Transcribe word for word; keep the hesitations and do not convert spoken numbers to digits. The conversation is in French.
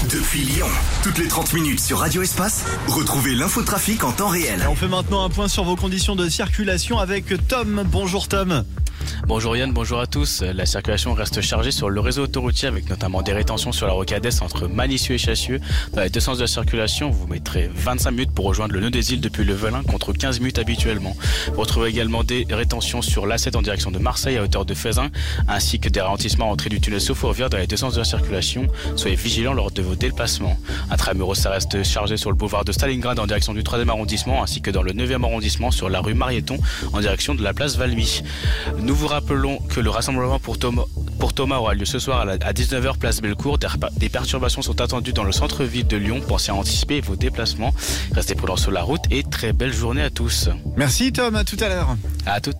Depuis Lyon, toutes les trente minutes sur Radio Espace, retrouvez l'infotrafic en temps réel. Et on fait maintenant un point sur vos conditions de circulation avec Tom. Bonjour Tom. Bonjour Yann, bonjour à tous. La circulation reste chargée sur le réseau autoroutier avec notamment des rétentions sur la rocade Est entre Malicieux et Chassieux. Dans les deux sens de la circulation, vous mettrez vingt-cinq minutes pour rejoindre le nœud des îles depuis le Velin contre quinze minutes habituellement. Vous retrouvez également des rétentions sur l'A sept en direction de Marseille à hauteur de Fezin, ainsi que des ralentissements à l'entrée du tunnel Sophorvia dans les deux sens de la circulation. Soyez vigilants lors de vos déplacements. Intramuros, ça reste chargé sur le boulevard de Stalingrad en direction du troisième arrondissement, ainsi que dans le neuvième arrondissement sur la rue Marieton en direction de la place Valmy. Nous vous rappelons que le rassemblement pour Thomas, pour Thomas aura lieu ce soir à dix-neuf heures place Bellecour. Des perturbations sont attendues dans le centre-ville de Lyon. Pensez à anticiper vos déplacements. Restez prudents sur la route et très belle journée à tous. Merci Tom, à tout à l'heure. À toutes.